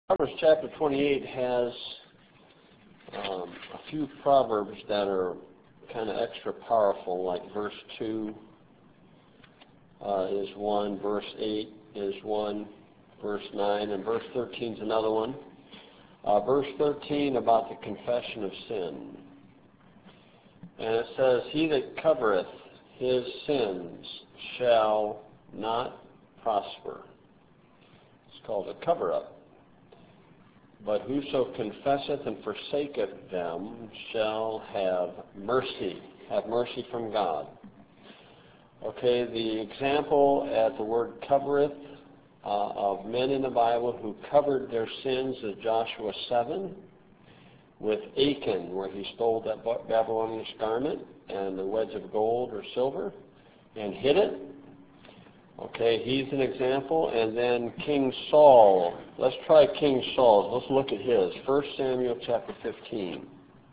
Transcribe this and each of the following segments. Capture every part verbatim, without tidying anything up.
Proverbs chapter twenty-eight has um, a few proverbs that are kind of extra powerful, like verse two uh, is one, verse eight is one, verse nine, and verse thirteen is another one. Uh, verse thirteen about the confession of sin. And it says, "He that covereth his sins shall not prosper." It's called a cover-up. "But whoso confesseth and forsaketh them shall have mercy." Have mercy from God. Okay, the example at the word covereth uh, of men in the Bible who covered their sins is Joshua seven with Achan, where he stole that Babylonian garment and the wedge of gold or silver and hid it. Okay, he's an example. And then King Saul. Let's try King Saul. Let's look at his. First Samuel chapter fifteen.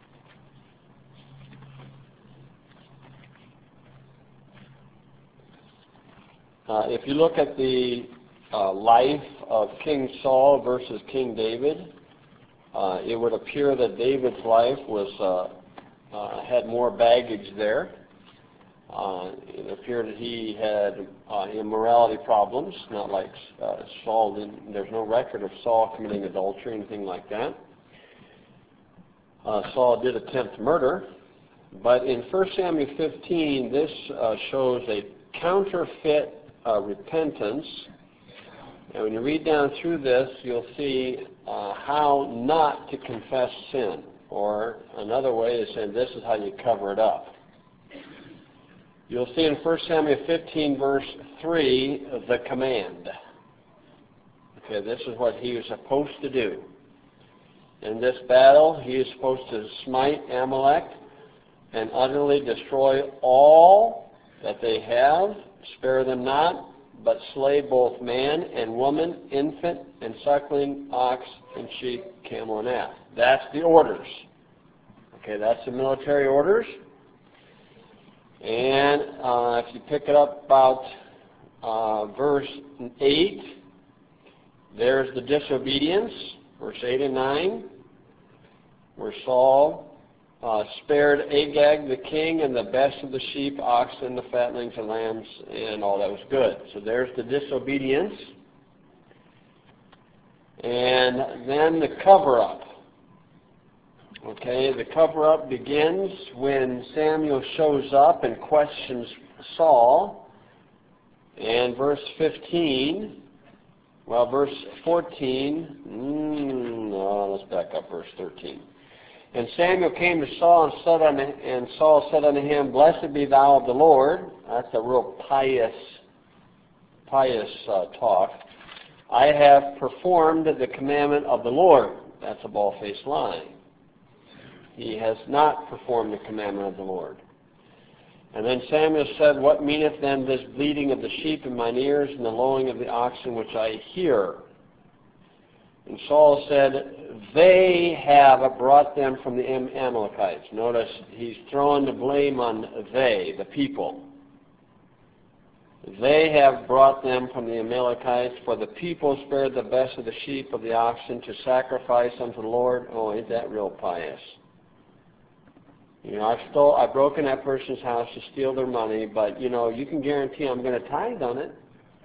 Uh, if you look at the uh, life of King Saul versus King David, uh, it would appear that David's life was uh, uh, had more baggage there. Uh, it appeared that he had uh, immorality problems, not like uh, Saul did. There's no record of Saul committing adultery or anything like that. Uh, Saul did attempt murder, but in First Samuel fifteen, this uh, shows a counterfeit uh, repentance. And when you read down through this, you'll see uh, how not to confess sin, or another way is saying this is how you cover it up. You'll see in First Samuel fifteen, verse three, the command. Okay, this is what he was supposed to do. In this battle, he is supposed to smite Amalek and utterly destroy all that they have, spare them not, but slay both man and woman, infant and suckling, ox and sheep, camel and ass. That's the orders. Okay, that's the military orders. And uh, if you pick it up about uh, verse eight, there's the disobedience, verse eight and nine, where Saul uh, spared Agag the king and the best of the sheep, oxen, the fatlings, and lambs, and all that was good. So there's the disobedience. And then the cover-up. Okay, the cover-up begins when Samuel shows up and questions Saul. And verse fifteen, well, verse fourteen, mm, no, let's back up, verse thirteen. "And Samuel came to Saul and said unto, and Saul said unto him, Blessed be thou of the Lord." That's a real pious, pious uh, talk. "I have performed the commandment of the Lord." That's a bald-faced lie. He has not performed the commandment of the Lord. And then Samuel said, What meaneth then this bleating of the sheep in mine ears and the lowing of the oxen which I hear? And Saul said, They have brought them from the Amalekites. Notice he's throwing the blame on they, the people. They have brought them from the Amalekites, for the people spared the best of the sheep of the oxen to sacrifice unto the Lord. Oh, ain't that real pious? You know, I stole, I broke in that person's house to steal their money, but, you know, you can guarantee I'm going to tithe on it.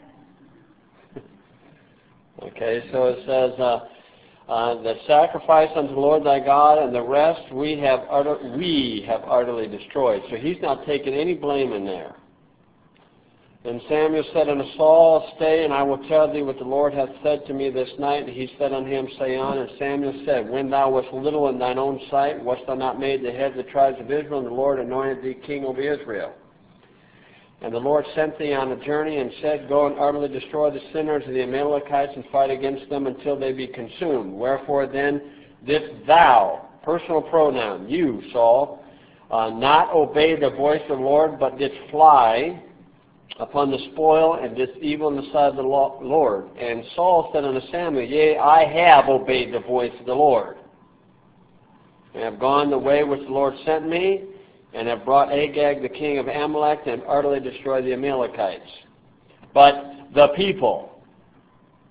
Okay, so it says, uh, uh, the sacrifice unto the Lord thy God, and the rest we have, utter, we have utterly destroyed. So he's not taking any blame in there. And Samuel said unto Saul, Stay, and I will tell thee what the Lord hath said to me this night. And he said unto him, Say on. And Samuel said, When thou wast little in thine own sight, wast thou not made the head of the tribes of Israel, and the Lord anointed thee king over Israel? And the Lord sent thee on a journey, and said, Go and utterly destroy the sinners of the Amalekites, and fight against them until they be consumed. Wherefore then didst thou, personal pronoun, you, Saul, uh, not obey the voice of the Lord, but didst fly upon the spoil, and didst evil in the sight of the Lord. And Saul said unto Samuel, Yea, I have obeyed the voice of the Lord, and have gone the way which the Lord sent me, and have brought Agag the king of Amalek, and utterly destroyed the Amalekites. But the people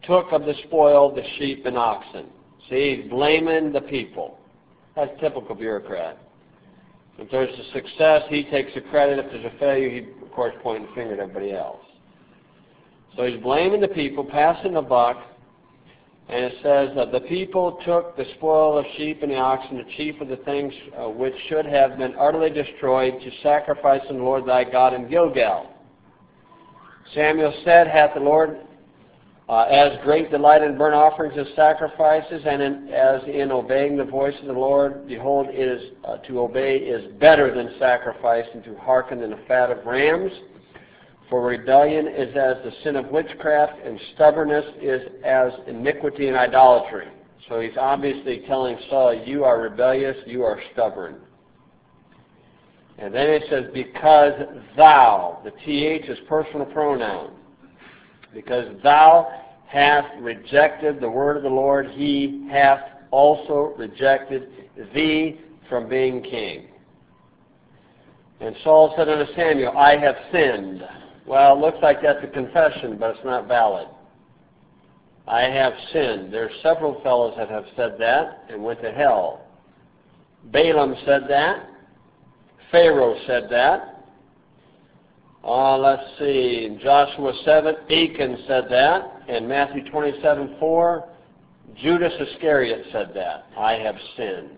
took of the spoil the sheep and oxen. See, he's blaming the people. That's typical bureaucrat. If there's a success, he takes the credit. If there's a failure, he, of course, pointing the finger at everybody else. So he's blaming the people, passing the buck, and it says that the people took the spoil of sheep and the oxen, the chief of the things uh, which should have been utterly destroyed, to sacrifice unto the Lord thy God in Gilgal. Samuel said, hath the Lord uh, as great delight in burnt offerings as sacrifices, and in, as in obeying the voice of the Lord? Behold, it is uh, to obey is better than sacrifice, and to hearken than the fat of rams. For rebellion is as the sin of witchcraft, and stubbornness is as iniquity and idolatry. So he's obviously telling Saul, you are rebellious, you are stubborn. And then it says, because thou, the T H is personal pronoun, because thou hast rejected the word of the Lord, he hath also rejected thee from being king. And Saul said unto Samuel, I have sinned. Well, it looks like that's a confession, but it's not valid. I have sinned. There are several fellows that have said that and went to hell. Balaam said that. Pharaoh said that. Uh, let's see. In Joshua seven, Achan said that. In Matthew twenty-seven four, Judas Iscariot said that. I have sinned.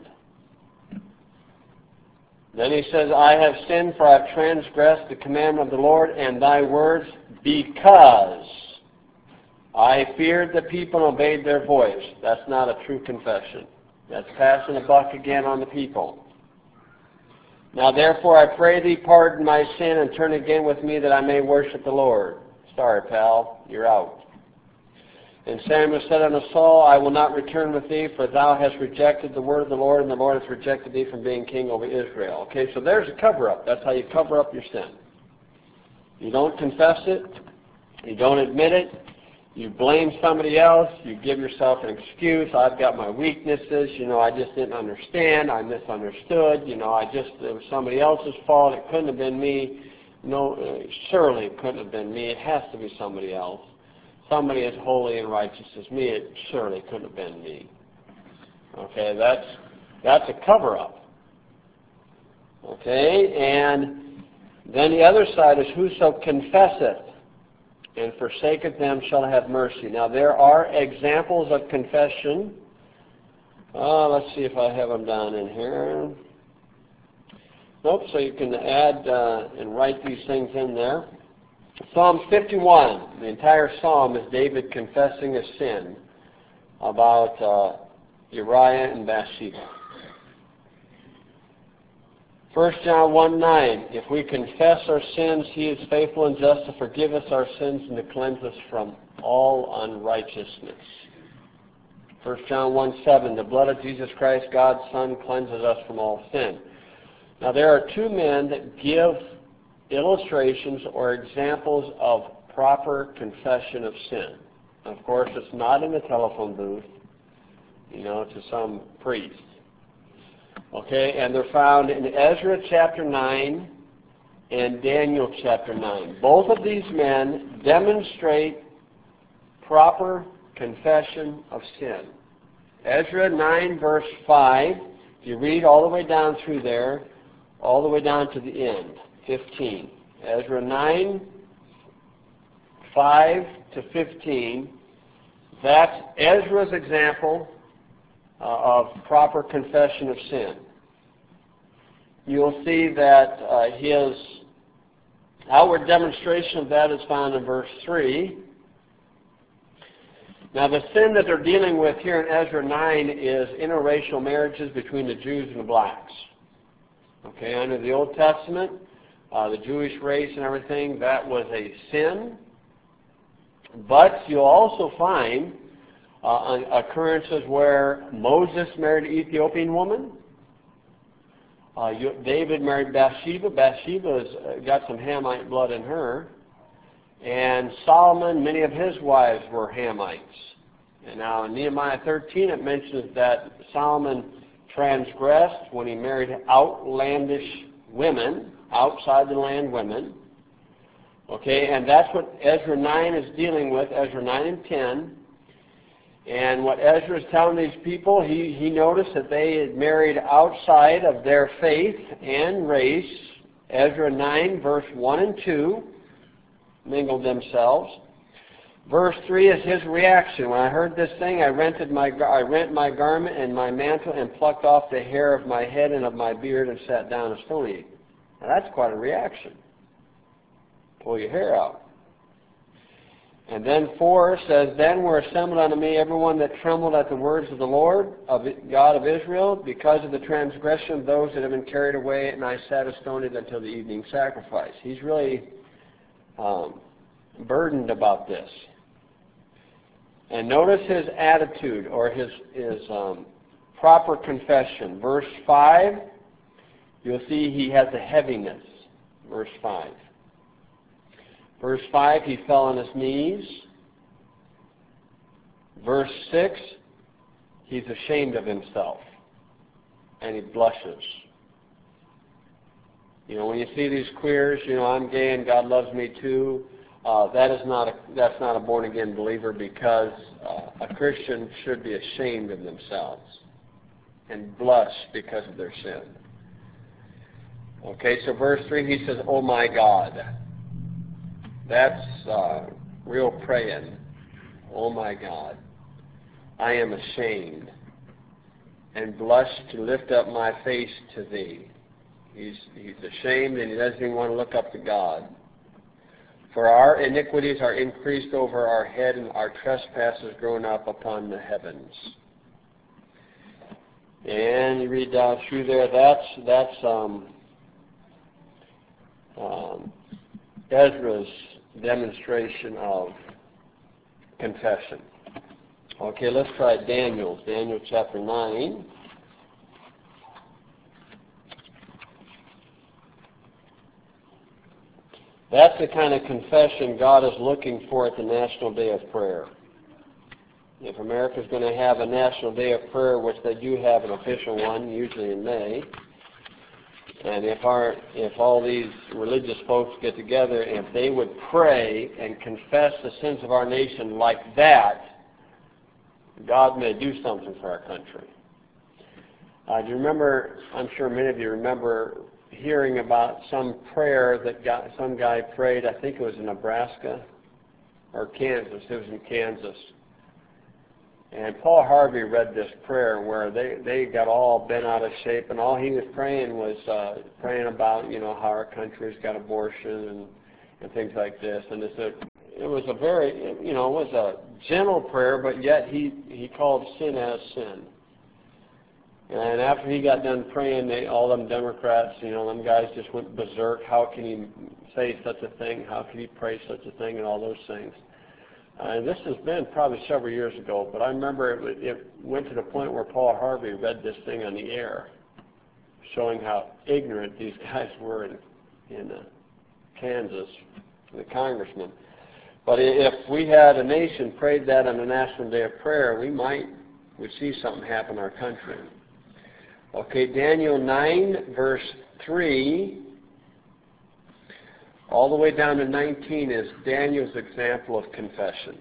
Then he says, I have sinned, for I have transgressed the commandment of the Lord and thy words, because I feared the people and obeyed their voice. That's not a true confession. That's passing the buck again on the people. Now therefore I pray thee, pardon my sin, and turn again with me that I may worship the Lord. Sorry, pal, you're out. And Samuel said unto Saul, I will not return with thee, for thou hast rejected the word of the Lord, and the Lord hath rejected thee from being king over Israel. Okay, so there's a cover-up. That's how you cover up your sin. You don't confess it. You don't admit it. You blame somebody else. You give yourself an excuse. I've got my weaknesses. You know, I just didn't understand. I misunderstood. You know, I just, it was somebody else's fault. It couldn't have been me. No, uh, surely it couldn't have been me. It has to be somebody else. Somebody as holy and righteous as me, it surely couldn't have been me. Okay, that's that's a cover-up. Okay, and then the other side is, whoso confesseth and forsaketh them shall have mercy. Now there are examples of confession. Uh, let's see if I have them down in here. Nope, so you can add uh, and write these things in there. Psalm fifty-one, the entire psalm is David confessing his sin about uh, Uriah and Bathsheba. First John one nine, if we confess our sins, he is faithful and just to forgive us our sins and to cleanse us from all unrighteousness. First John one seven, the blood of Jesus Christ, God's Son, cleanses us from all sin. Now there are two men that give illustrations or examples of proper confession of sin. Of course, it's not in the telephone booth, you know, to some priest. Okay, and they're found in Ezra chapter nine and Daniel chapter nine. Both of these men demonstrate proper confession of sin. Ezra nine verse five, if you read all the way down through there, all the way down to the end. fifteen. Ezra nine, five to fifteen. That's Ezra's example uh, of proper confession of sin. You'll see that uh, his outward demonstration of that is found in verse three. Now the sin that they're dealing with here in Ezra nine is interracial marriages between the Jews and the blacks. Okay, under the Old Testament, uh, the Jewish race and everything, that was a sin. But you'll also find uh, occurrences where Moses married an Ethiopian woman. Uh, you, David married Bathsheba. Bathsheba's uh, got some Hamite blood in her. And Solomon, many of his wives were Hamites. And now in Nehemiah thirteen, it mentions that Solomon transgressed when he married outlandish women, outside the land women. Okay, and that's what Ezra nine is dealing with, Ezra nine and ten. And what Ezra is telling these people, he, he noticed that they had married outside of their faith and race. Ezra nine, verse one and two, mingled themselves. Verse three is his reaction. When I heard this thing, I rented my I rent my garment and my mantle and plucked off the hair of my head and of my beard and sat down a stony. Now that's quite a reaction. Pull your hair out. And then four says, Then were assembled unto me everyone that trembled at the words of the Lord, of God of Israel, because of the transgression of those that have been carried away, and I sat astonied until the evening sacrifice. He's really um, burdened about this. And notice his attitude, or his, his um, proper confession. Verse five, you'll see he has a heaviness. Verse five. Verse five, he fell on his knees. Verse six, he's ashamed of himself. And he blushes. You know, when you see these queers, you know, I'm gay and God loves me too. Uh, that is not a, that's not a born-again believer, because uh, a Christian should be ashamed of themselves and blush because of their sin. Okay, so verse three, he says, Oh my God. That's uh, real praying. Oh my God. I am ashamed and blush to lift up my face to thee. He's, he's ashamed and he doesn't even want to look up to God. For our iniquities are increased over our head, and our trespasses grown up upon the heavens. And you read down through there, that's, that's um, um, Ezra's demonstration of confession. Okay, let's try Daniel. Daniel chapter nine. That's the kind of confession God is looking for at the National Day of Prayer. If America's going to have a National Day of Prayer, which they do have an official one, usually in May, and if our if all these religious folks get together, if they would pray and confess the sins of our nation like that, God may do something for our country. Uh, do you remember, I'm sure many of you remember hearing about some prayer that got, some guy prayed, I think it was in Nebraska or Kansas, it was in Kansas. And Paul Harvey read this prayer where they, they got all bent out of shape, and all he was praying was uh, praying about, you know, how our country's got abortion and, and things like this. And it's a, it was a very, you know, it was a gentle prayer, but yet he, he called sin as sin. And after he got done praying, they, all them Democrats, you know, them guys just went berserk. How can he say such a thing? How can he pray such a thing? And all those things. Uh, and this has been probably several years ago, but I remember it, it went to the point where Paul Harvey read this thing on the air, showing how ignorant these guys were in, in uh, Kansas, the congressman. But if we had a nation prayed that on the National Day of Prayer, we might would see something happen in our country. Okay, Daniel nine, verse three, all the way down to nineteen is Daniel's example of confession.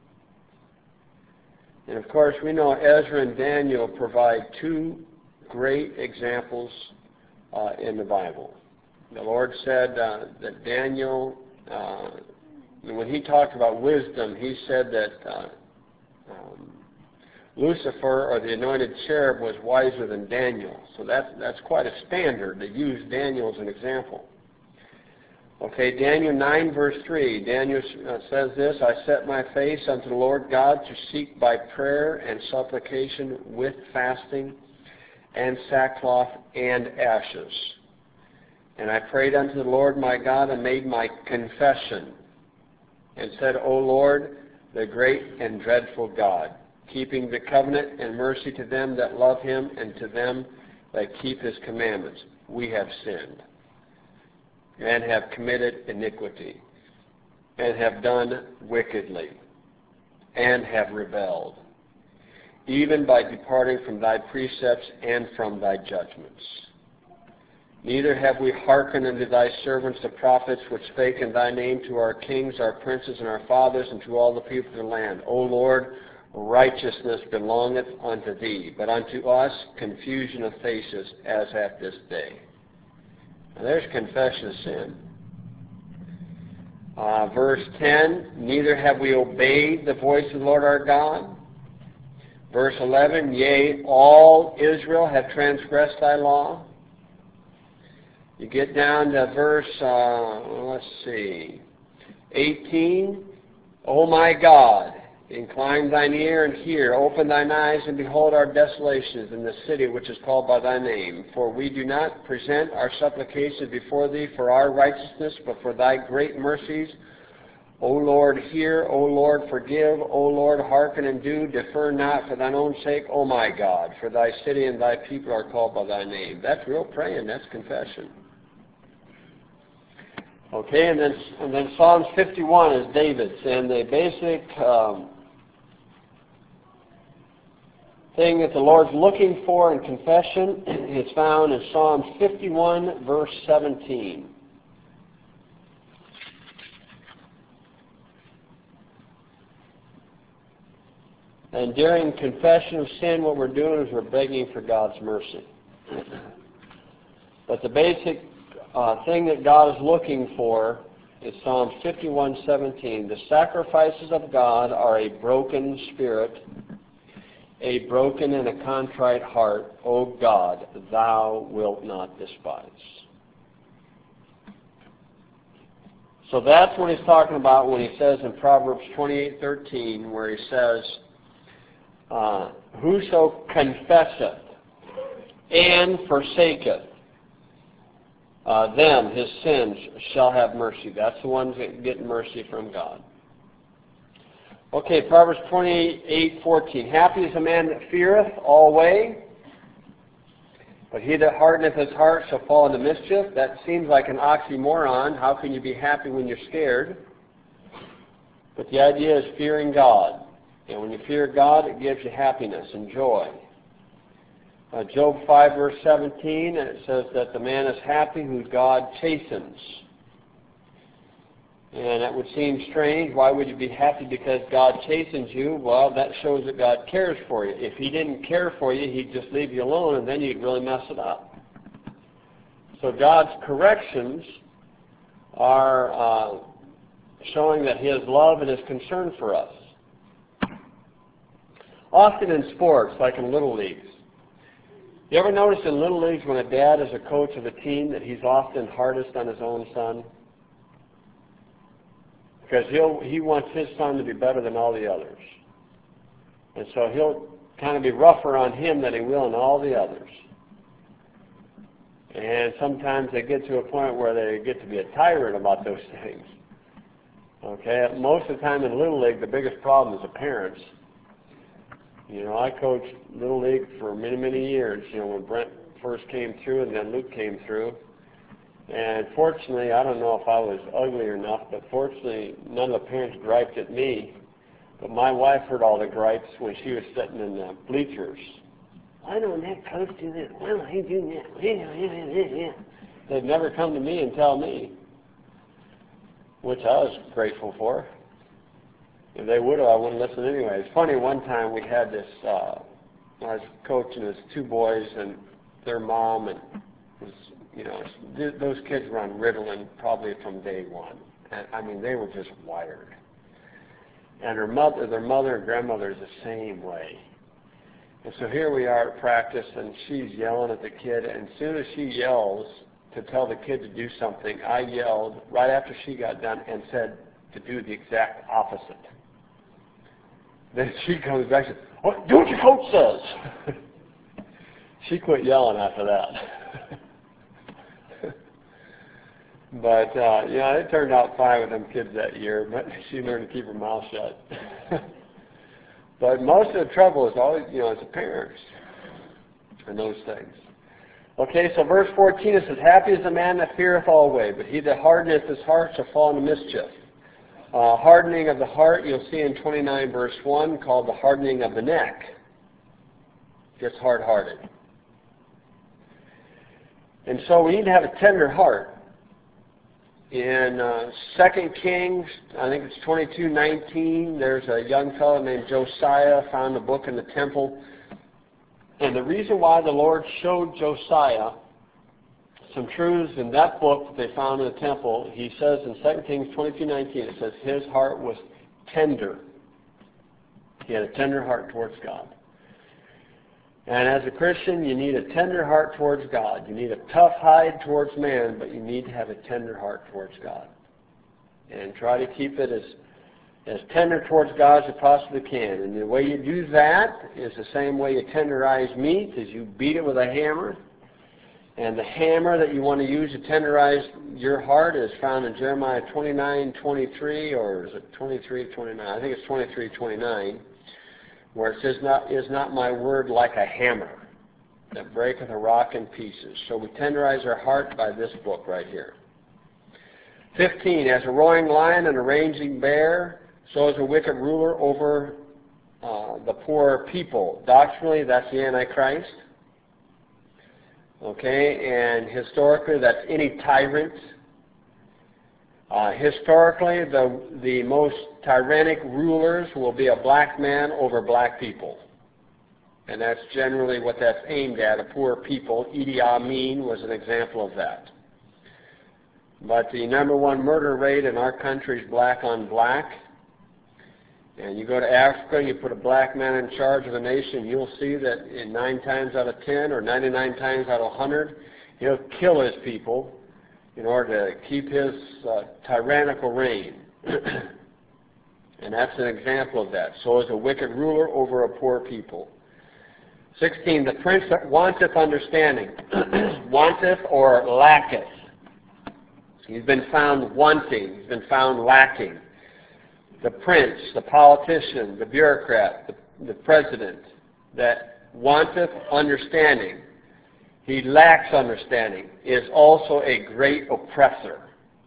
And of course, we know Ezra and Daniel provide two great examples uh, in the Bible. The Lord said uh, that Daniel, uh, when he talked about wisdom, he said that uh, um, Lucifer, or the anointed cherub, was wiser than Daniel. So that's, that's quite a standard to use Daniel as an example. Okay, Daniel nine, verse three. Daniel uh, says this, I set my face unto the Lord God to seek by prayer and supplication with fasting and sackcloth and ashes. And I prayed unto the Lord my God and made my confession and said, O Lord, the great and dreadful God, keeping the covenant and mercy to them that love him and to them that keep his commandments, we have sinned and have committed iniquity and have done wickedly and have rebelled, even by departing from thy precepts and from thy judgments. Neither have we hearkened unto thy servants the prophets which spake in thy name to our kings, our princes, and our fathers, and to all the people of the land. O Lord, righteousness belongeth unto thee, but unto us confusion of faces as at this day. Now there's confession of sin. Uh, verse ten, neither have we obeyed the voice of the Lord our God. Verse eleven, yea, all Israel have transgressed thy law. You get down to verse, uh, let's see, eighteen, O my God, incline thine ear and hear, open thine eyes and behold our desolations in the city which is called by thy name. For we do not present our supplications before thee for our righteousness, but for thy great mercies. O Lord, hear. O Lord, forgive. O Lord, hearken and do. Defer not for thine own sake, O my God, for thy city and thy people are called by thy name. That's real praying. That's confession. Okay, and then, and then Psalms fifty-one is David's, and the basic um, thing that the Lord's looking for in confession is found in Psalms fifty-one, verse seventeen. And during confession of sin, what we're doing is we're begging for God's mercy. But the basic uh, thing that God is looking for is Psalms fifty-one, seventeen. The sacrifices of God are a broken spirit, a broken and a contrite heart, O God, thou wilt not despise. So that's what he's talking about when he says in Proverbs twenty-eight, thirteen, where he says, uh, whoso confesseth and forsaketh uh, them, his sins, shall have mercy. That's the ones that get mercy from God. Okay, Proverbs twenty-eight, fourteen. Happy is the man that feareth alway, but he that hardeneth his heart shall fall into mischief. That seems like an oxymoron. How can you be happy when you're scared? But the idea is fearing God. And when you fear God, it gives you happiness and joy. Uh, Job five, verse seventeen, and it says that the man is happy who God chastens. And that would seem strange. Why would you be happy because God chastens you? Well, that shows that God cares for you. If he didn't care for you, he'd just leave you alone, and then you'd really mess it up. So God's corrections are uh, showing that his love and his concern for us. Often in sports, like in Little Leagues, you ever notice in Little Leagues when a dad is a coach of a team that he's often hardest on his own son? Because he'll, he wants his son to be better than all the others. And so he'll kind of be rougher on him than he will on all the others. And sometimes they get to a point where they get to be a tyrant about those things. Okay, most of the time in Little League, the biggest problem is the parents. You know, I coached Little League for many, many years, you know, when Brent first came through and then Luke came through. And fortunately, I don't know if I was ugly enough, but fortunately, none of the parents griped at me. But my wife heard all the gripes when she was sitting in the bleachers. Why don't that coach do this? Why don't he do that? They'd never come to me and tell me, which I was grateful for. If they would have, I wouldn't listen anyway. It's funny, one time we had this, uh, I was coaching this two boys and their mom, and was, you know, th- those kids were on Ritalin probably from day one. And, I mean, they were just wired. And her mother, their mother and grandmother is the same way. And so here we are at practice, and she's yelling at the kid, and as soon as she yells to tell the kid to do something, I yelled right after she got done and said to do the exact opposite. Then she comes back and says, oh, do what your coach says. She quit yelling after that. But, uh, yeah, it turned out fine with them kids that year, but she learned to keep her mouth shut. But most of the trouble is always, you know, it's the parents and those things. Okay, so verse fourteen, it says, happy is the man that feareth alway, but he that hardeneth his heart shall fall into mischief. Uh, hardening of the heart, you'll see in twenty-nine verse one, called the hardening of the neck. Gets hard-hearted. And so we need to have a tender heart. In uh, Second Kings, I think it's twenty-two nineteen, there's a young fellow named Josiah found a book in the temple. And the reason why the Lord showed Josiah some truths in that book that they found in the temple, he says in Second Kings twenty-two nineteen, it says his heart was tender. He had a tender heart towards God. And as a Christian, you need a tender heart towards God. You need a tough hide towards man, but you need to have a tender heart towards God. And try to keep it as, as tender towards God as you possibly can. And the way you do that is the same way you tenderize meat, is you beat it with a hammer. And the hammer that you want to use to tenderize your heart is found in Jeremiah twenty-nine twenty-three, or is it twenty-three twenty-nine? I think it's twenty-three twenty-nine. Where it says, not, is not my word like a hammer that breaketh a rock in pieces. So we tenderize our heart by this book right here. fifteen, as a roaring lion and a raging bear, so is a wicked ruler over uh, the poor people. Doctrinally, that's the Antichrist. Okay, and historically, that's any tyrant. Uh, historically, the, the most tyrannic rulers will be a black man over black people. And that's generally what that's aimed at, a poor people. Idi Amin was an example of that. But the number one murder rate in our country is black on black. And you go to Africa, you put a black man in charge of a nation, you'll see that in nine times out of ten, or ninety-nine times out of one hundred, he'll kill his people in order to keep his uh, tyrannical reign. And that's an example of that. So is a wicked ruler over a poor people. sixteen, the prince that wanteth understanding. Wanteth or lacketh. He's been found wanting. He's been found lacking. The prince, the politician, the bureaucrat, the, the president that wanteth understanding, he lacks understanding, is also a great oppressor.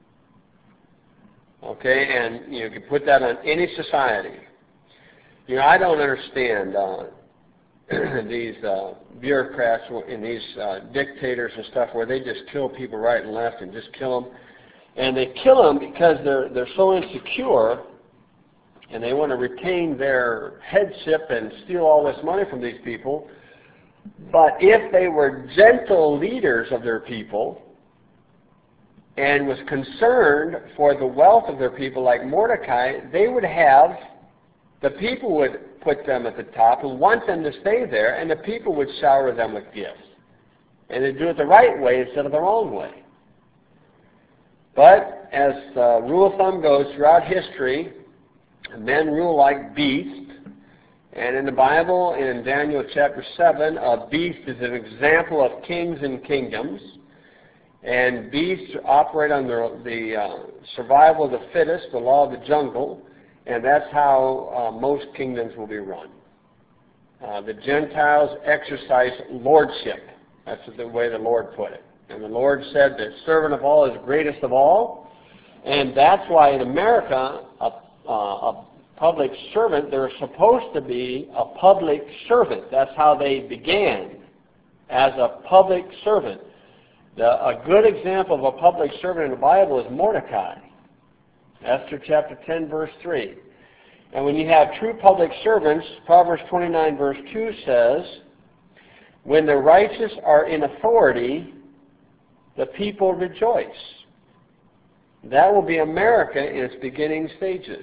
Okay, and you can put that on any society. You know, I don't understand uh, these uh, bureaucrats and these uh, dictators and stuff where they just kill people right and left and just kill them. And they kill them because they're, they're so insecure and they want to retain their headship and steal all this money from these people. But if they were gentle leaders of their people and was concerned for the wealth of their people like Mordecai, they would have, the people would put them at the top and want them to stay there, and the people would shower them with gifts. And they'd do it the right way instead of the wrong way. But as uh, rule of thumb goes throughout history, men rule like beasts. And in the Bible, in Daniel chapter seven, a beast is an example of kings and kingdoms. And beasts operate on the, the uh, survival of the fittest, the law of the jungle. And that's how uh, most kingdoms will be run. Uh, the Gentiles exercise lordship. That's the way the Lord put it. And the Lord said that servant of all is greatest of all. And that's why in America, a, uh, a public servant, they're supposed to be a public servant. That's how they began, as a public servant. The, a good example of a public servant in the Bible is Mordecai. Esther chapter ten, verse three. And when you have true public servants, Proverbs twenty-nine, verse two says, when the righteous are in authority, the people rejoice. That will be America in its beginning stages.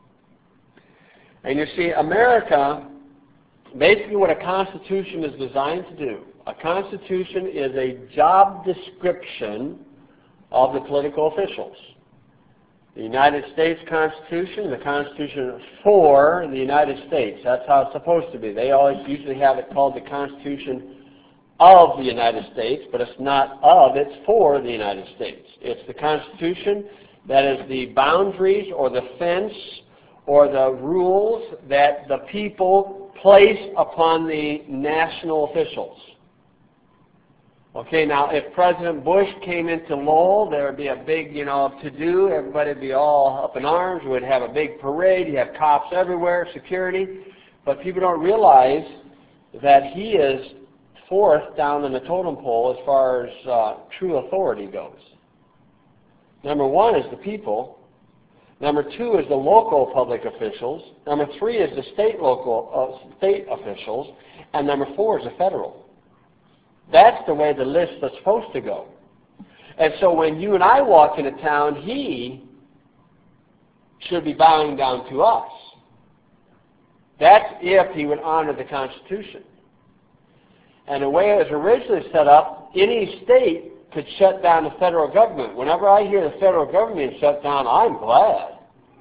And you see, America, basically what a constitution is designed to do, a constitution is a job description of the political officials. The United States Constitution, the Constitution for the United States. That's how it's supposed to be. They always usually have it called the Constitution of the United States, but it's not of, it's for the United States. It's the Constitution that is the boundaries or the fence or the rules that the people place upon the national officials. Okay, now if President Bush came into Lowell, there would be a big, you know, to-do. Everybody would be all up in arms. We'd have a big parade. You have cops everywhere, security. But people don't realize that he is fourth down in the totem pole as far as uh, true authority goes. Number one is the people. Number two is the local public officials. Number three is the state local uh, state officials. And number four is the federal. That's the way the list is supposed to go. And so when you and I walk into town, he should be bowing down to us. That's if he would honor the Constitution. And the way it was originally set up, any state could shut down the federal government. Whenever I hear the federal government shut down, I'm glad.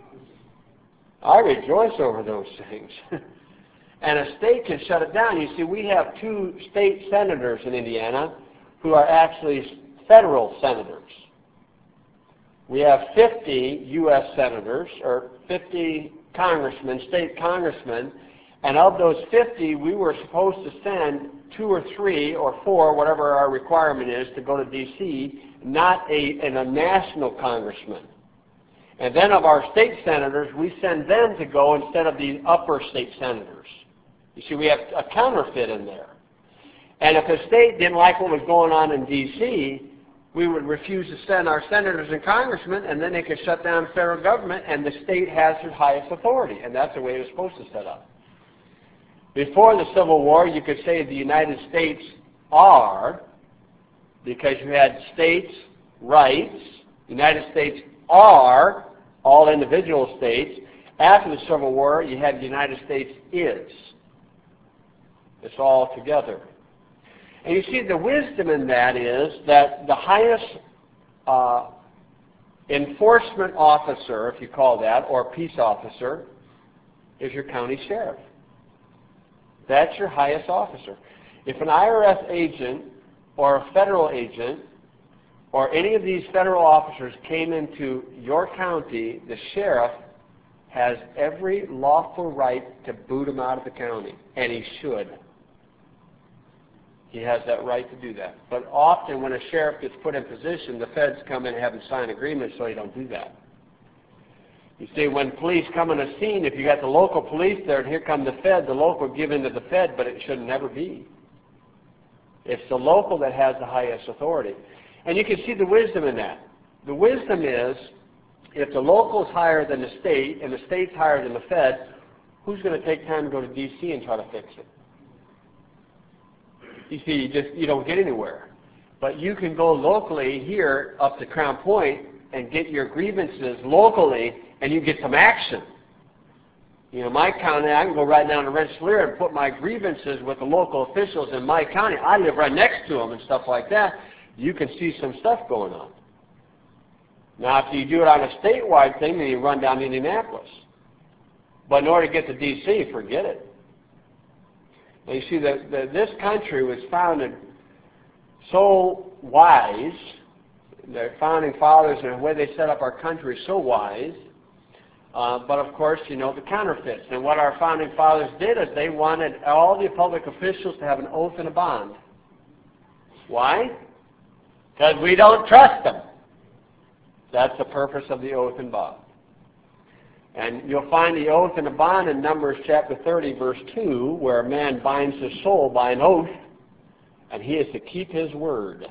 I rejoice over those things. And a state can shut it down. You see, we have two state senators in Indiana who are actually federal senators. We have fifty U S senators, or fifty congressmen, state congressmen, and of those fifty, we were supposed to send two or three or four, whatever our requirement is, to go to D C, not a, and a national congressman. And then of our state senators, we send them to go instead of the upper state senators. You see, we have a counterfeit in there. And if a state didn't like what was going on in D C, we would refuse to send our senators and congressmen, and then they could shut down the federal government, and the state has the highest authority. And that's the way it was supposed to set up. Before the Civil War, you could say the United States are, because you had states' rights. The United States are all individual states. After the Civil War, you had the United States is. It's all together. And you see, the wisdom in that is that the highest uh, enforcement officer, if you call that, or peace officer, is your county sheriff. That's your highest officer. If an I R S agent or a federal agent or any of these federal officers came into your county, the sheriff has every lawful right to boot him out of the county, and he should. He has that right to do that. But often when a sheriff gets put in position, the feds come in and have him sign agreements so he don't do that. You see, when police come on a scene, if you got the local police there and here come the fed, the local give in to the fed, but it should never be. It's the local that has the highest authority. And you can see the wisdom in that. The wisdom is, if the local is higher than the state and the state's higher than the fed, who's going to take time to go to D C and try to fix it? You see, you just you don't get anywhere. But you can go locally here up to Crown Point and get your grievances locally, and you get some action. You know, my county, I can go right down to Rensselaer and put my grievances with the local officials in my county. I live right next to them and stuff like that. You can see some stuff going on. Now, if you do it on a statewide thing, then you run down to Indianapolis. But in order to get to D C, forget it. And you see, that this country was founded so wise. The founding fathers and the way they set up our country is so wise. Uh, but of course, you know, the counterfeits. And what our founding fathers did is they wanted all the public officials to have an oath and a bond. Why? Because we don't trust them. That's the purpose of the oath and bond. And you'll find the oath and the bond in Numbers chapter thirty, verse two, where a man binds his soul by an oath, and he is to keep his word.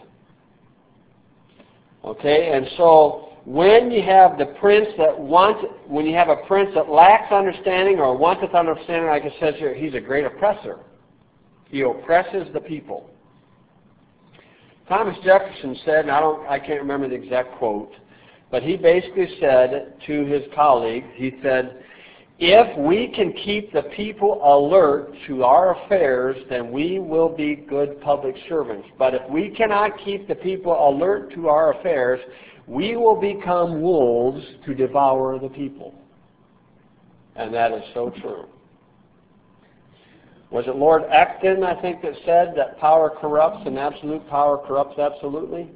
Okay, and so when you have the prince that wants, when you have a prince that lacks understanding or wanteth understanding, like it says here, he's a great oppressor. He oppresses the people. Thomas Jefferson said, and I don't, I can't remember the exact quote, but he basically said to his colleagues, he said, if we can keep the people alert to our affairs, then we will be good public servants. But if we cannot keep the people alert to our affairs, we will become wolves to devour the people. And that is so true. Was it Lord Acton, I think, that said that power corrupts and absolute power corrupts absolutely?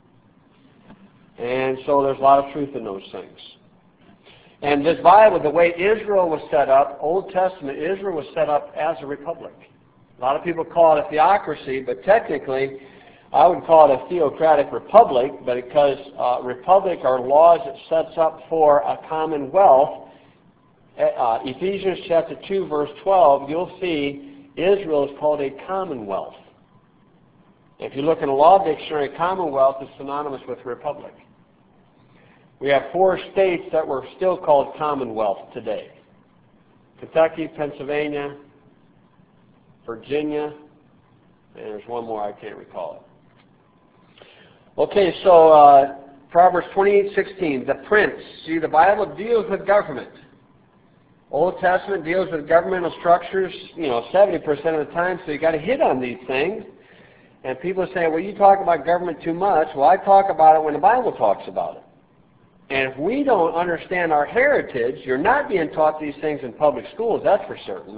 And so there's a lot of truth in those things. And this Bible, the way Israel was set up, Old Testament, Israel was set up as a republic. A lot of people call it a theocracy, but technically I would call it a theocratic republic, but because uh, republic are laws that sets up for a commonwealth. Uh, Ephesians chapter two, verse twelve, you'll see Israel is called a commonwealth. If you look in a law dictionary, commonwealth is synonymous with republic. We have four states that were still called Commonwealth today. Kentucky, Pennsylvania, Virginia, and there's one more, I can't recall it. Okay, so uh, Proverbs twenty-eight sixteen, the prince. See, the Bible deals with government. Old Testament deals with governmental structures, you know, seventy percent of the time, so you got to hit on these things. And people say, well, you talk about government too much. Well, I talk about it when the Bible talks about it. And if we don't understand our heritage, you're not being taught these things in public schools, that's for certain.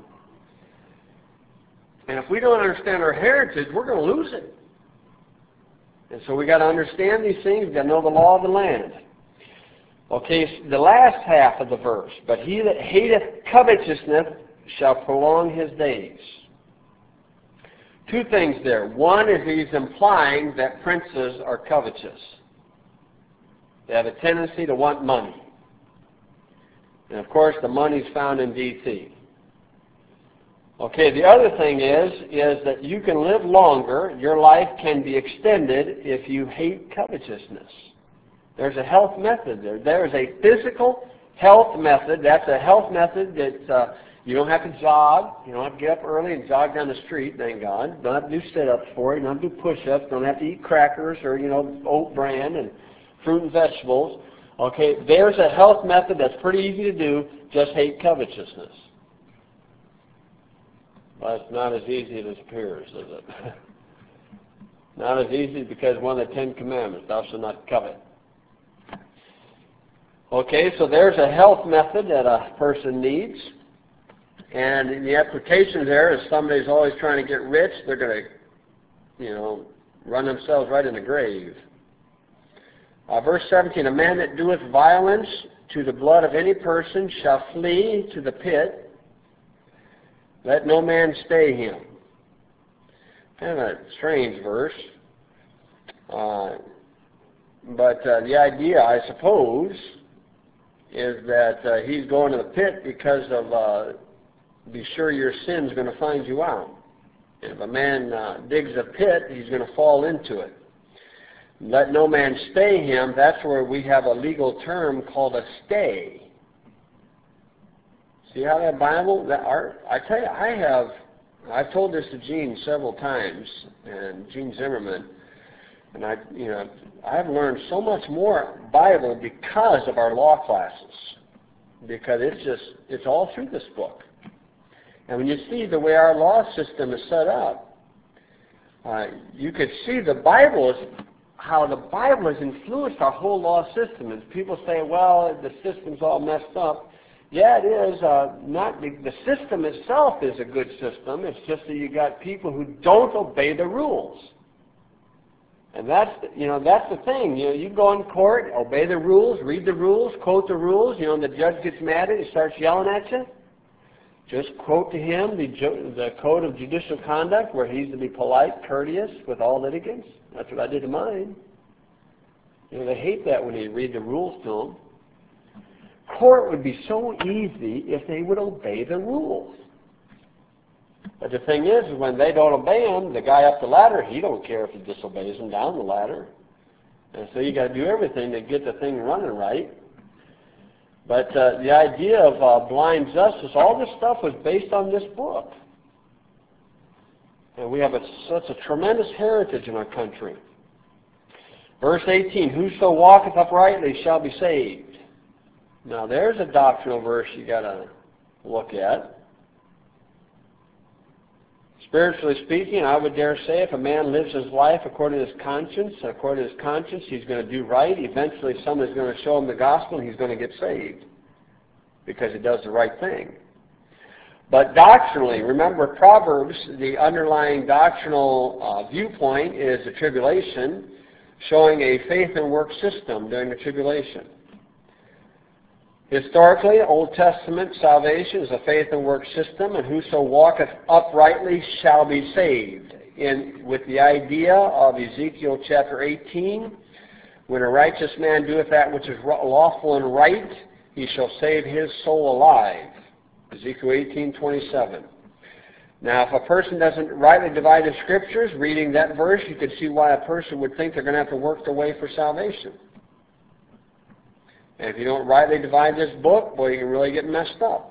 And if we don't understand our heritage, we're going to lose it. And so we got to understand these things. We got to know the law of the land. Okay, so the last half of the verse. But he that hateth covetousness shall prolong his days. Two things there. One is he's implying that princes are covetous. They have a tendency to want money. And of course, the money's found in D C Okay, the other thing is, is that you can live longer, your life can be extended if you hate covetousness. There's a health method there. There's a physical health method. That's a health method that uh, you don't have to jog. You don't have to get up early and jog down the street, thank God. You don't have to do sit-ups for it. You don't have to do push-ups. You don't have to eat crackers or, you know, oat bran and fruit and vegetables. Okay, there's a health method that's pretty easy to do. Just hate covetousness. Well, it's not as easy as it appears, is it? Not as easy because one of the Ten Commandments, thou shalt not covet. Okay, so there's a health method that a person needs. And the application there is somebody's always trying to get rich, they're going to, you know, run themselves right in the grave. Uh, verse seventeen, a man that doeth violence to the blood of any person shall flee to the pit. Let no man stay him. Kind of a strange verse. Uh, but uh, the idea, I suppose, is that uh, he's going to the pit because of, uh, be sure your sin's going to find you out. And if a man uh, digs a pit, he's going to fall into it. Let no man stay him. That's where we have a legal term called a stay. See how that Bible, that art, I tell you, I have, I've told this to Gene several times, and Gene Zimmerman, and I, you know, I've learned so much more Bible because of our law classes, because it's just, it's all through this book. And when you see the way our law system is set up, uh, you could see the Bible is, how the Bible has influenced our whole law system. And people say, well, the system's all messed up. Yeah, it is. Uh, not the, the system itself is a good system. It's just that you got people who don't obey the rules. And that's, the, you know, that's the thing. You know, you go in court, obey the rules, read the rules, quote the rules. You know, and the judge gets mad at you, starts yelling at you. Just quote to him the, the code of judicial conduct where he's to be polite, courteous with all litigants. That's what I did to mine. You know, they hate that when you read the rules to them. Court would be so easy if they would obey the rules. But the thing is, when they don't obey them, the guy up the ladder, he don't care if he disobeys them down the ladder. And so you got to do everything to get the thing running right. But uh, the idea of uh, blind justice, all this stuff was based on this book. And we have a, such a tremendous heritage in our country. Verse eighteen, whoso walketh uprightly shall be saved. Now there's a doctrinal verse you got to look at. Spiritually speaking, I would dare say if a man lives his life according to his conscience, according to his conscience, he's going to do right. Eventually someone's going to show him the gospel and he's going to get saved because he does the right thing. But doctrinally, remember Proverbs, the underlying doctrinal uh, viewpoint is the tribulation, showing a faith and work system during the tribulation. Historically, Old Testament salvation is a faith and work system, and whoso walketh uprightly shall be saved. In, with the idea of Ezekiel chapter eighteen, when a righteous man doeth that which is lawful and right, he shall save his soul alive. Ezekiel eighteen twenty-seven. Now, if a person doesn't rightly divide the Scriptures, reading that verse, you can see why a person would think they're going to have to work their way for salvation. And if you don't rightly divide this book, boy, you can really get messed up.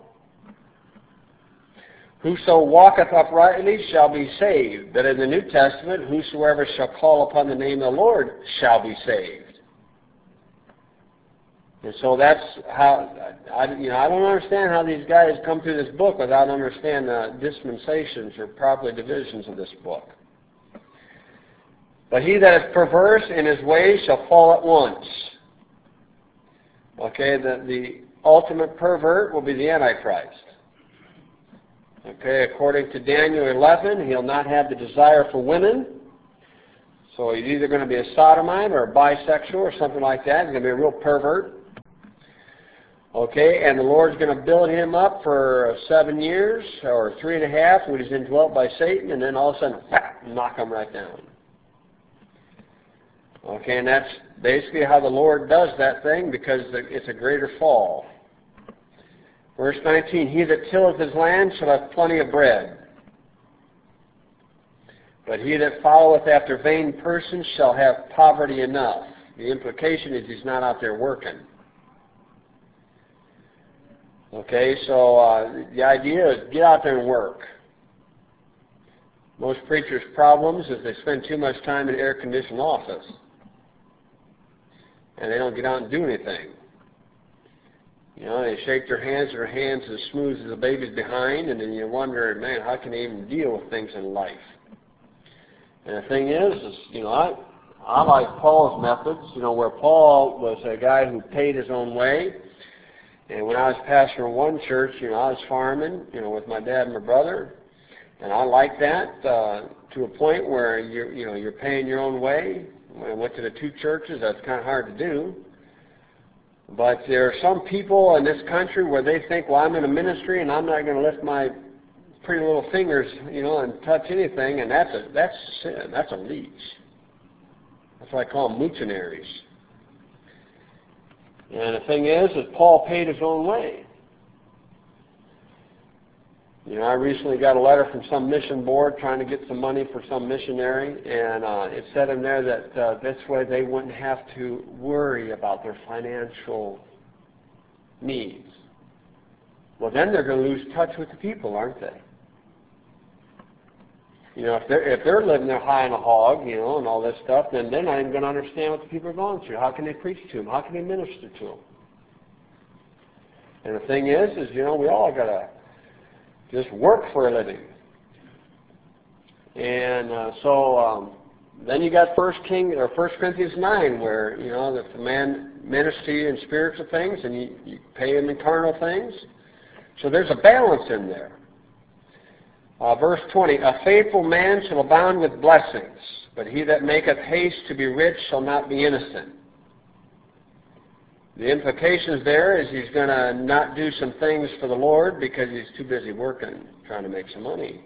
Whoso walketh uprightly shall be saved. But in the New Testament, whosoever shall call upon the name of the Lord shall be saved. And so that's how, I, you know, I don't understand how these guys come through this book without understanding the dispensations or proper divisions of this book. But he that is perverse in his ways shall fall at once. Okay, the, the ultimate pervert will be the Antichrist. Okay, according to Daniel eleven, he'll not have the desire for women. So he's either going to be a sodomite or a bisexual or something like that. He's going to be a real pervert. Okay, and the Lord's going to build him up for seven years or three and a half when he's indwelt by Satan, and then all of a sudden, whack, knock him right down. Okay, and that's basically how the Lord does that thing, because it's a greater fall. Verse nineteen, he that tilleth his land shall have plenty of bread. But he that followeth after vain persons shall have poverty enough. The implication is he's not out there working. Okay, so uh, the idea is get out there and work. Most preachers' problems is they spend too much time in an air-conditioned office. And they don't get out and do anything. You know, they shake their hands, their hands as smooth as a baby's behind, and then you wonder, man, how can they even deal with things in life? And the thing is, is you know, I, I like Paul's methods, you know, where Paul was a guy who paid his own way. And when I was pastor in one church, you know, I was farming, you know, with my dad and my brother. And I liked that uh, to a point where, you're, you know, you're paying your own way. When I went to the two churches, that's kind of hard to do. But there are some people in this country where they think, well, I'm in a ministry and I'm not going to lift my pretty little fingers, you know, and touch anything, and that's a that's sin. That's a leech. That's what I call them, moochinaries. And the thing is, is Paul paid his own way. You know, I recently got a letter from some mission board trying to get some money for some missionary, and uh, it said in there that uh, this way they wouldn't have to worry about their financial needs. Well, then they're going to lose touch with the people, aren't they? You know, if they're, if they're living there high on a hog, you know, and all this stuff, then they're not even going to understand what the people are going through. How can they preach to them? How can they minister to them? And the thing is, is, you know, we all got to just work for a living. And uh, so um, then you got First King or First Corinthians nine, where you know if a man ministers to you in spiritual things and you, you pay him in carnal things. So there's a balance in there. Uh, verse twenty: a faithful man shall abound with blessings, but he that maketh haste to be rich shall not be innocent. The implications there is he's going to not do some things for the Lord because he's too busy working, trying to make some money.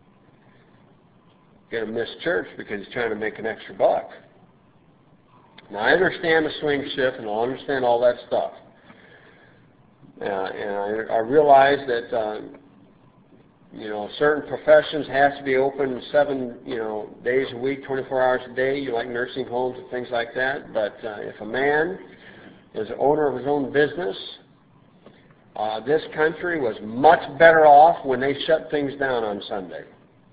He's going to miss church because he's trying to make an extra buck. Now, I understand the swing shift, and I understand all that stuff. Uh, and I, I realize that, uh, you know, certain professions have to be open seven, you know, days a week, twenty-four hours a day. You like nursing homes and things like that. But uh, if a man is the owner of his own business, uh, this country was much better off when they shut things down on Sunday.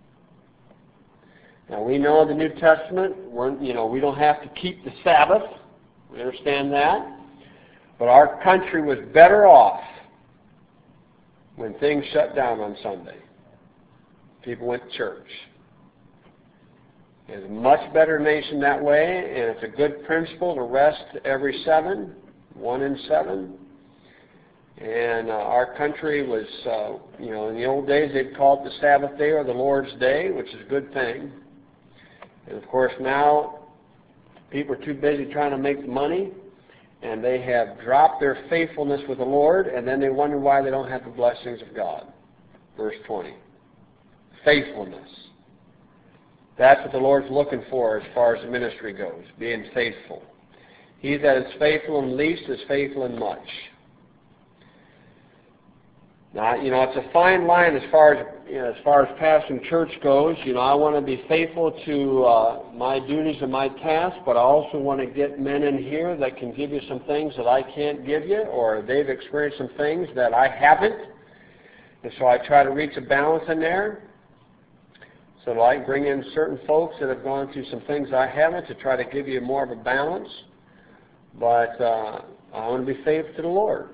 Now, we know the New Testament, we're, you know, we don't have to keep the Sabbath. We understand that. But our country was better off when things shut down on Sunday. People went to church. It's a much better nation that way, and it's a good principle to rest every seven, one in seven. And uh, our country was, uh, you know, in the old days they'd call it the Sabbath day or the Lord's day, which is a good thing. And of course now people are too busy trying to make the money, and they have dropped their faithfulness with the Lord, and then they wonder why they don't have the blessings of God. Verse twenty. Faithfulness. That's what the Lord's looking for as far as the ministry goes, being faithful. He that is faithful in least is faithful in much. Now, you know, it's a fine line as far as you know, as far as pastoring church goes, you know, I want to be faithful to uh, my duties and my tasks, but I also want to get men in here that can give you some things that I can't give you, or they've experienced some things that I haven't. And so I try to reach a balance in there. So I bring in certain folks that have gone through some things I haven't to try to give you more of a balance. But uh, I want to be faithful to the Lord.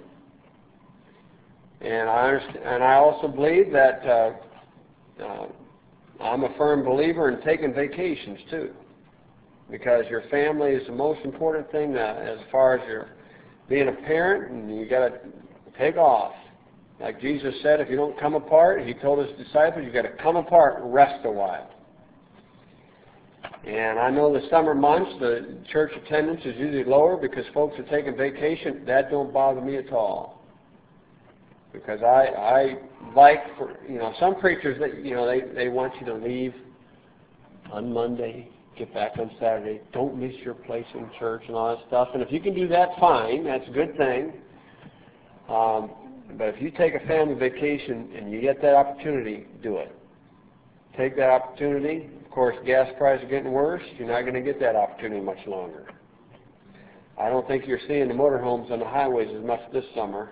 And I understand, and I also believe that uh, uh, I'm a firm believer in taking vacations too, because your family is the most important thing that, as far as your being a parent, and you got to take off. Like Jesus said, if you don't come apart, He told His disciples, you got to come apart and rest a while. And I know the summer months, the church attendance is usually lower because folks are taking vacation. That don't bother me at all. Because I, I like, for, you know, some preachers, that you know, they, they want you to leave on Monday, get back on Saturday, don't miss your place in church and all that stuff. And if you can do that, fine, that's a good thing. Um, but if you take a family vacation and you get that opportunity, do it. Take that opportunity. Of course, gas prices are getting worse. You're not going to get that opportunity much longer. I don't think you're seeing the motorhomes on the highways as much this summer,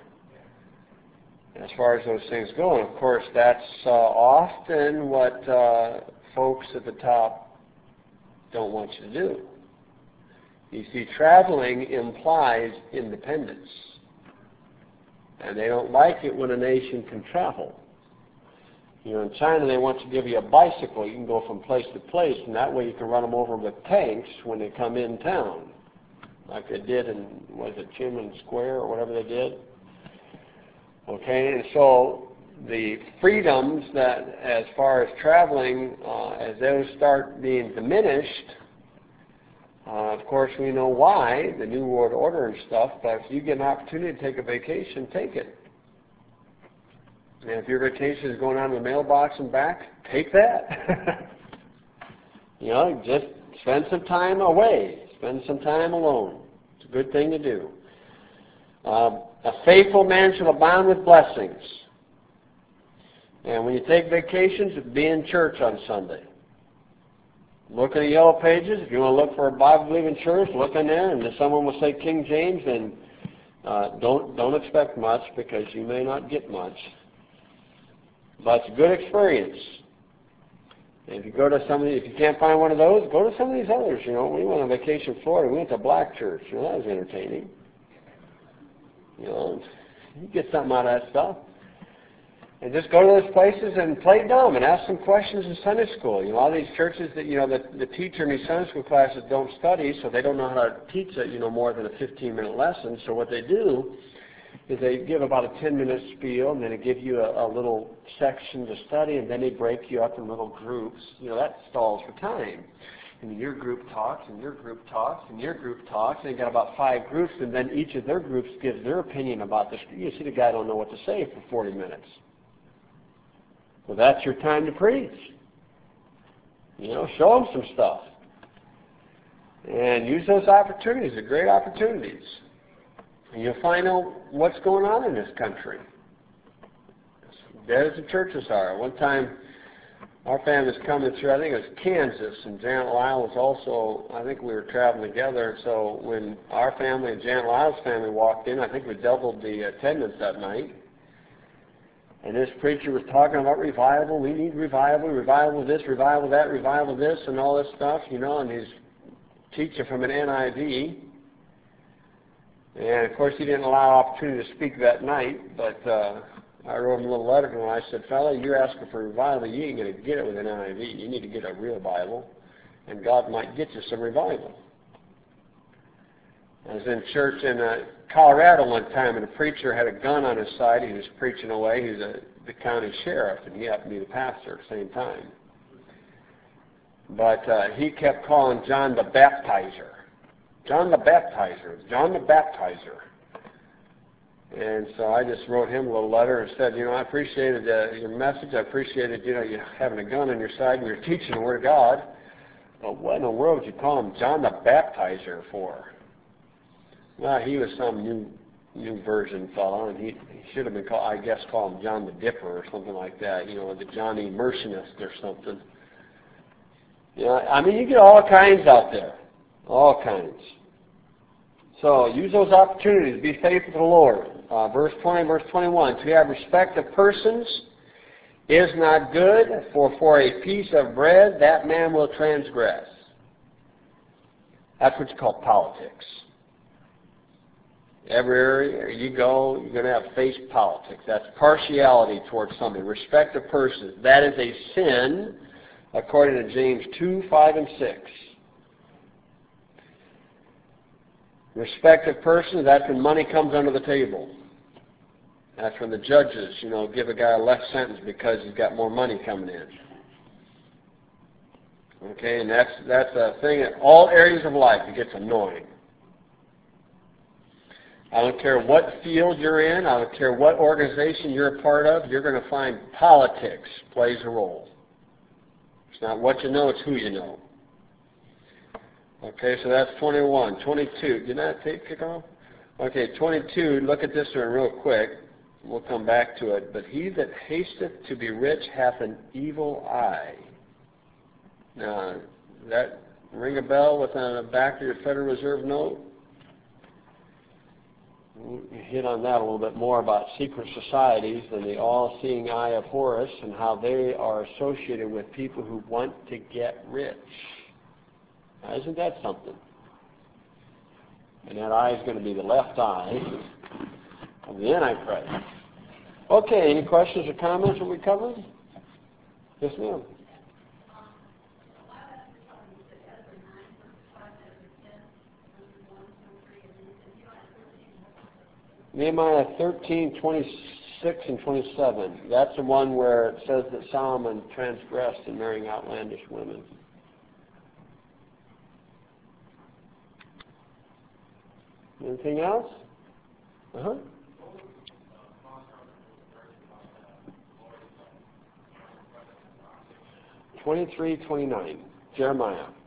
as far as those things go. And of course, that's uh, often what uh, folks at the top don't want you to do. You see, traveling implies independence. And they don't like it when a nation can travel. You know, in China, they want to give you a bicycle. You can go from place to place, and that way you can run them over with tanks when they come in town, like they did in, was it Tiananmen Square or whatever they did? Okay, and so the freedoms that, as far as traveling, uh, as those start being diminished, uh, of course we know why, the New World Order and stuff, but if you get an opportunity to take a vacation, take it. And if your vacation is going out in the mailbox and back, take that. You know, just spend some time away, spend some time alone. It's a good thing to do. Uh, A faithful man shall abound with blessings. And when you take vacations, be in church on Sunday. Look in the yellow pages. If you want to look for a Bible-believing church, look in there, and if someone will say King James, then uh, don't don't expect much, because you may not get much. But it's a good experience. And if you go to some of the, if you can't find one of those, go to some of these others. You know, we went on vacation in Florida. We went to a black church. You know, that was entertaining. You know, you get something out of that stuff. And just go to those places and play dumb and ask some questions in Sunday school. You know, all these churches that, you know, the, the teacher in these Sunday school classes don't study, so they don't know how to teach it, you know, more than a fifteen-minute lesson. So what they do is they give about a ten-minute spiel, and then they give you a, a little section to study, and then they break you up in little groups. You know, that stalls for time. And your group talks, and your group talks, and your group talks, and you got about five groups, and then each of their groups gives their opinion about this. You see, the guy don't know what to say for forty minutes. Well, that's your time to preach. You know, show them some stuff. And use those opportunities. They're great opportunities. And you'll find out what's going on in this country. As dead as the churches are. One time, our family was coming through, I think it was Kansas, and Janet Lyle was also, I think we were traveling together. So when our family and Janet Lyle's family walked in, I think we doubled the attendance that night. And this preacher was talking about revival. We need revival, revival this, revival that, revival this, and all this stuff, you know, and he's teaching from an N I V. And, of course, he didn't allow opportunity to speak that night, but uh, I wrote him a little letter to him. I said, fella, you're asking for revival. You ain't going to get it with an N I V. You need to get a real Bible, and God might get you some revival. I was in church in uh, Colorado one time, and a preacher had a gun on his side. He was preaching away. He was a, the county sheriff, and he happened to be the pastor at the same time. But uh, he kept calling John the Baptizer. John the Baptizer. John the Baptizer. And so I just wrote him a little letter and said, you know, I appreciated uh, your message. I appreciated, you know, you having a gun on your side and you're teaching the Word of God. But what in the world would you call him John the Baptizer for? Well, he was some new New Version fellow, and he, he should have been called, I guess, call him John the Dipper or something like that, you know, the Johnny Immersionist or something. You know, I mean, you get all kinds out there, all kinds. So use those opportunities. Be faithful to the Lord. Uh, verse twenty, verse twenty-one. To have respect of persons is not good, for for a piece of bread that man will transgress. That's what you call politics. Every area you go, you're going to have face politics. That's partiality towards something. Respect of persons. That is a sin, according to James two, five, and six. Respect of persons, that's when money comes under the table. That's when the judges, you know, give a guy a less sentence because he's got more money coming in. Okay, and that's that's a thing in all areas of life. It gets annoying. I don't care what field you're in. I don't care what organization you're a part of. You're going to find politics plays a role. It's not what you know, it's who you know. Okay, so that's twenty-one. twenty-two. Did that take kick off? Okay, twenty-two. Look at this one real quick. We'll come back to it. But he that hasteth to be rich hath an evil eye. Now, does that ring a bell with the back of your Federal Reserve note? We'll hit on that a little bit more about secret societies and the all-seeing eye of Horus and how they are associated with people who want to get rich. Now, isn't that something? And that eye is going to be the left eye of the Antichrist. Okay, any questions or comments that we covered? Yes, ma'am. Nehemiah thirteen, twenty-six and twenty-seven. That's the one where it says that Solomon transgressed in marrying outlandish women. Anything else? Uh-huh. twenty-three, twenty-nine. Jeremiah.